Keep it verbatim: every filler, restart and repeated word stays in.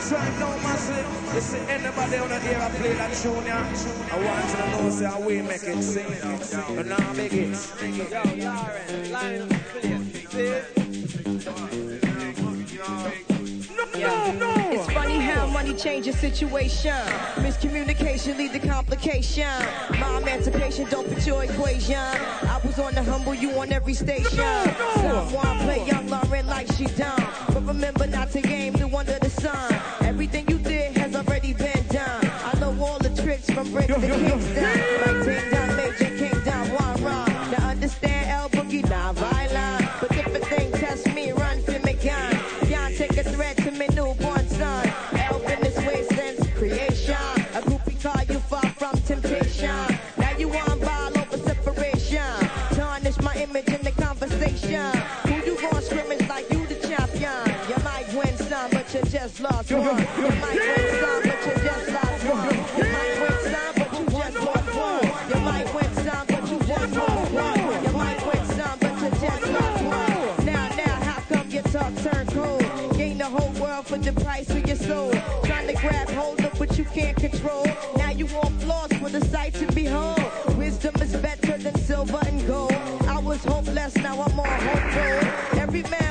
time now, massive. You see anybody on the air I play that tune, yeah? I want you to know, say, how we make it sing. But now I make it. Yo, Lauren, line up the place. No, no. It's funny how money changes situation. Miscommunication lead to complication. My emancipation don't fit your equation. I was on the humble, you on every station. Someone play young Lauren like she done. But remember not to game new under the sun. Everything you did has already been done. I know all the tricks from Brick to Kingston. Like Ting Down, Major King Down, one run. Now understand L Boogie, not violent. But different things test me, run to me gun. Y'all take a threat to me newborn son. Elf in this way since creation. A groupie call you far from temptation. Now you want ball over separation. Tarnish my image in the conversation. Who you gon' scrimmage like you the champion? You might win some, but you just lost one. You might win some, but you just lost one. You might win some, but you just lost one. You might win some, but you just lost one. You might win some, but you just lost one. Now, now, how come your talk turn cold? Gain the whole world for the price of your soul. Trying to grab hold of what you can't control. Now you want flaws for the sight to behold. Wisdom is better than silver and gold. I was hopeless, now I'm more hopeful. Every man